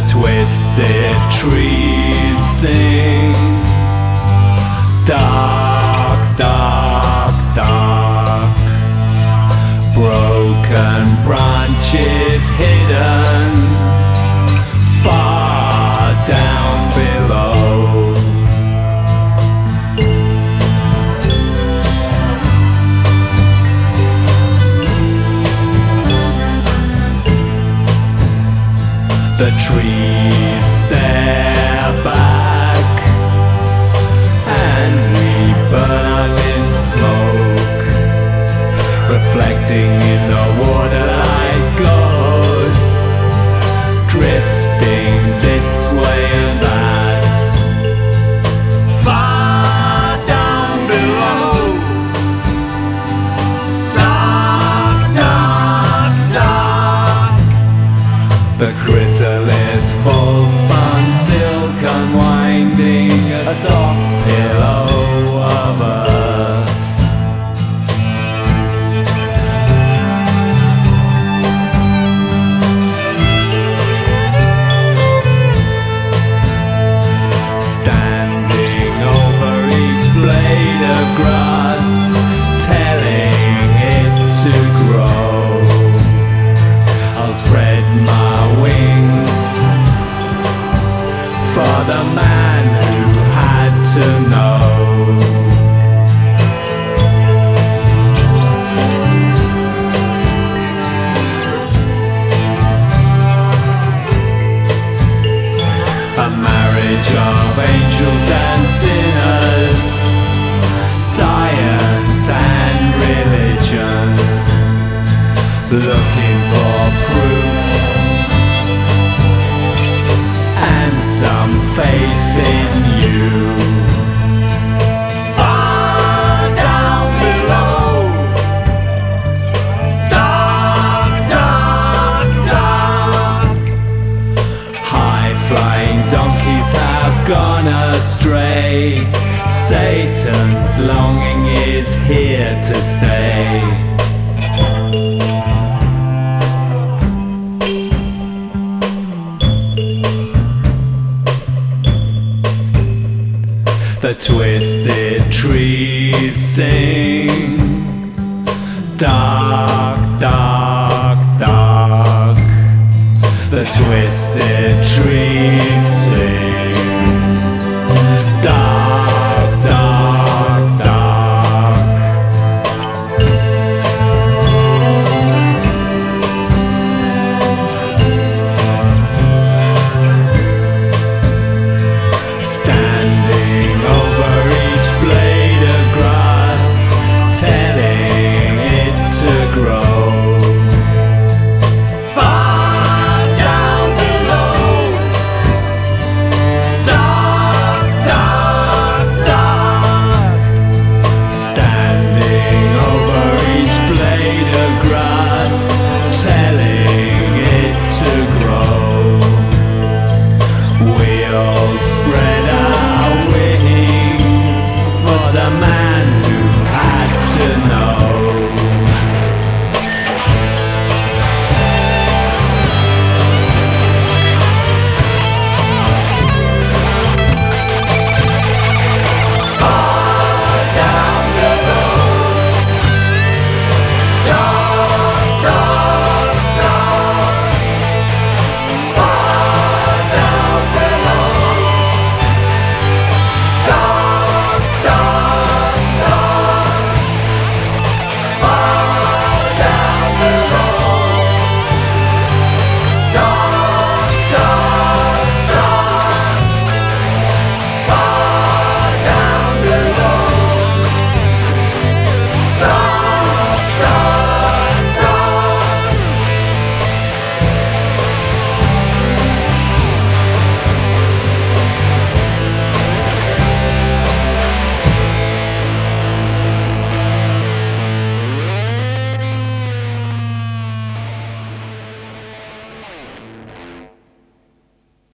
twisted trees sing. Dark, dark, dark. Broken branches hidden far down below. The trees stare back and we burn in smoke, reflecting in the water like ghosts, drifting this way and that. Far down below, dark, dark, dark. The chrysalis full spun silk unwinding, a soft pillow of earth. Standing over each blade of grass, telling it to grow. I'll spread my wings for the man who had to know. A marriage of angels and sinners, science and religion, looking for proof and some faith in you. Far down below, dark, dark, dark. High-flying donkeys have gone astray. Satan's longing is here to stay. The twisted trees sing. Dark, dark, dark. The twisted trees sing.